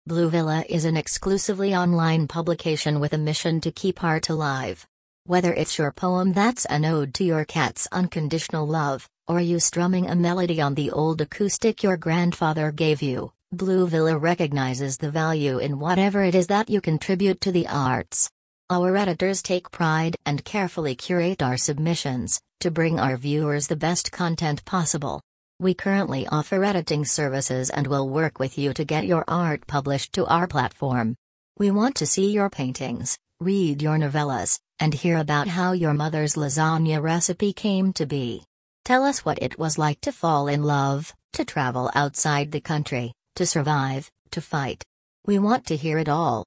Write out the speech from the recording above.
Blue Villa is an exclusively online publication with a mission to keep art alive. Whether it's your poem that's an ode to your cat's unconditional love, or you strumming a melody on the old acoustic your grandfather gave you, Blue Villa recognizes the value in whatever it is that you contribute to the arts. Our editors take pride and carefully curate our submissions, to bring our viewers the best content possible. We currently offer editing services and will work with you to get your art published to our platform. We want to see your paintings, read your novellas, and hear about how your mother's lasagna recipe came to be. Tell us what it was like to fall in love, to travel outside the country, to survive, to fight. We want to hear it all.